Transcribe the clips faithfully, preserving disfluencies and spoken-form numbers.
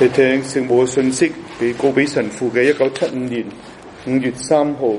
嚟聽聖母嘅信息，被告俾神父嘅一九七五年五月三號。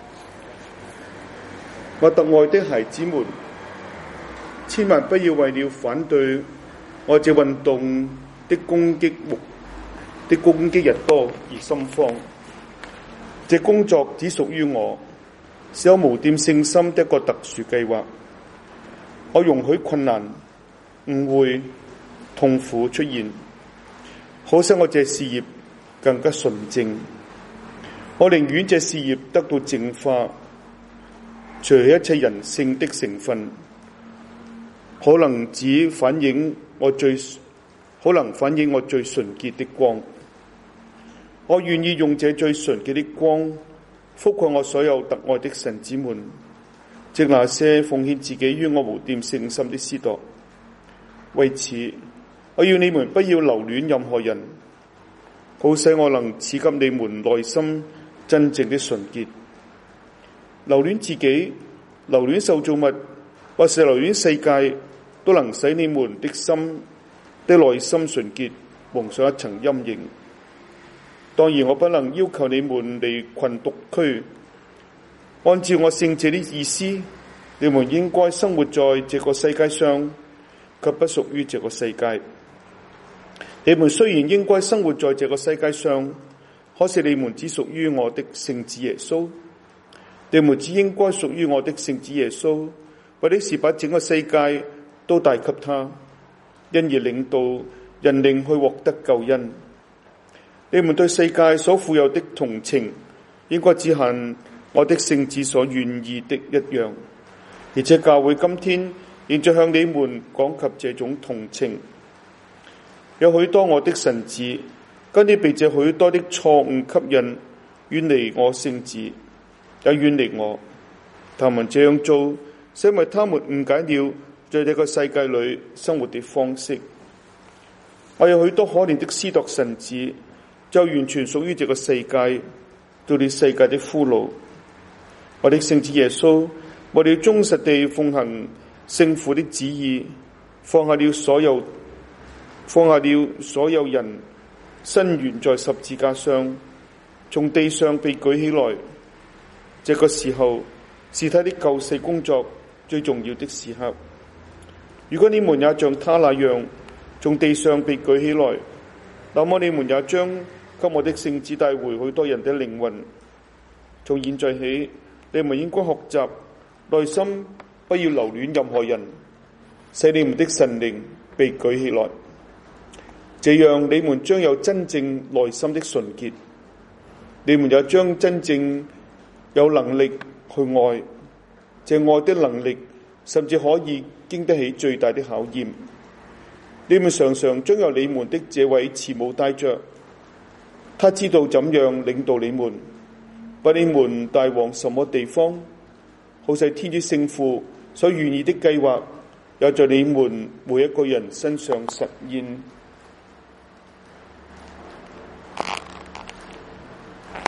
我特愛的孩子們，千萬不要為了反對我這運動的攻擊目的攻擊日多而心慌。這工作只屬於我，是我無玷聖心的一個特殊計劃。我容許困難、誤會、痛苦出現，可使我這事業更加純正。我寧願這事業得到淨化，除去一切人性的成分，可能只反映我最可能反映我最純潔的光。我願意用這最純潔的光覆蓋我所有特愛的神子們，即那些奉獻自己於我無玷聖心的司鐸。為此，我要你們不要留戀任何人，好使我能賜給你們內心真正的純潔。留戀自己、留戀受造物，或是留戀世界，都能使你們的心的內心純潔蒙上一層陰影。當然，我不能要求你們離群獨居。按照我聖者的意思，你們應該生活在這個世界上，卻不屬於這個世界。你們雖然應該生活在這個世界上，可是你們只屬於我的聖子耶穌。你們只應該屬於我的聖子耶穌，為的是把整個世界都帶給他，因而領導人靈去獲得救恩。你們對世界所富有的同情，應該只限我的聖子所願意的一樣。而且教會今天現在向你們講及這種同情。有許多我的神子，跟你被這許多的錯誤吸引，遠離我聖子，也遠離我。他們這樣做，是因為他們誤解了在這個世界裏生活的方式。我有許多可憐的司鐸神子，就完全屬於這個世界，做了世界的俘虜。我的聖子耶穌為了忠實地奉行聖父的旨意，放下了所有放下了所有人，身懸在十字架上，從地上被舉起來。這個時候是他的救世工作最重要的時刻。如果你們也像他那樣從地上被舉起來，那麼你們也將給我的聖子帶回許多人的靈魂。從現在起，你們應該學習內心不要留戀任何人，使你們的神靈被舉起來。這樣你們將有真正內心的純潔，你們也將真正有能力去愛。這愛的能力甚至可以經得起最大的考驗。你們常常將有你們的這位慈母帶着，他知道怎樣領導你們，把你們帶往什麼地方，好使天主聖父所願意的計劃也在你們每一個人身上實現。